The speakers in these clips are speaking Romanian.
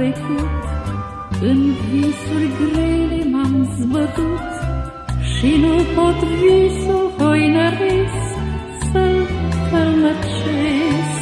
trecut, în visuri grele m-am zbătut și nu pot visul hoinăresc să-l călmăcesc.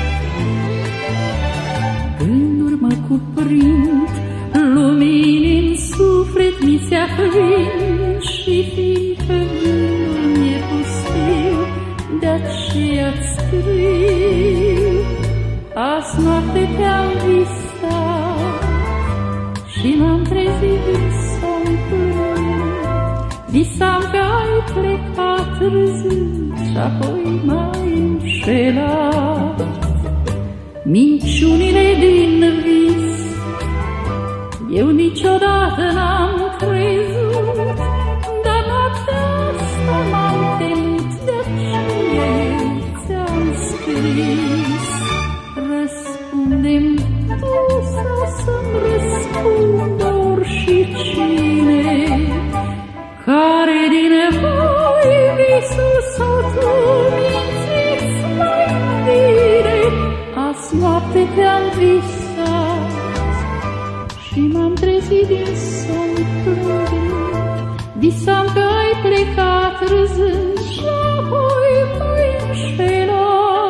Gânduri mă cuprind, lumini în suflet mi se aprind și fiindcă gândul mi-e pustiu, de-aceea-ți scriu. Azi noapte te-am visat și m-am trezit din somn plând. Visam că ai plecat râzând și apoi m-ai înșelat. Minciunile din vis eu niciodată n-am crezut, dar noaptea asta m-am temut, de-aceea eu ți-am scris. Răspunde-mi tu sau să-mi răspundă oricine, care din voi visul sau tu mințiți mai bine. Azi noapte te-am visat și m-am trezit din somn plângând. Visam că ai plecat râzând și apoi m-ai înșelat.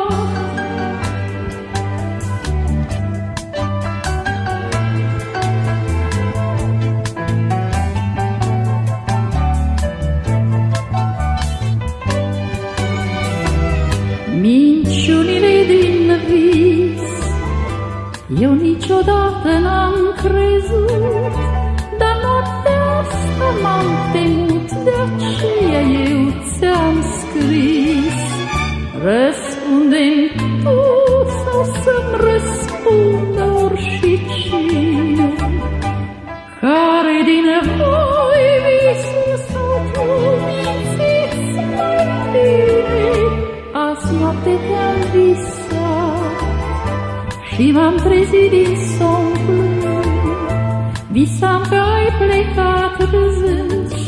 Minciunile din vis eu niciodată n-am crezut, dar noaptea asta m-am temut, de-aceea eu ți-am scris. Răspunde-mi tu sau să-mi răspundă oricine, care din voi visul sau tu mințiți mai bine. Azi noapte te-am visat și m-am trezit din somn plând. Visam că ai plecat râzând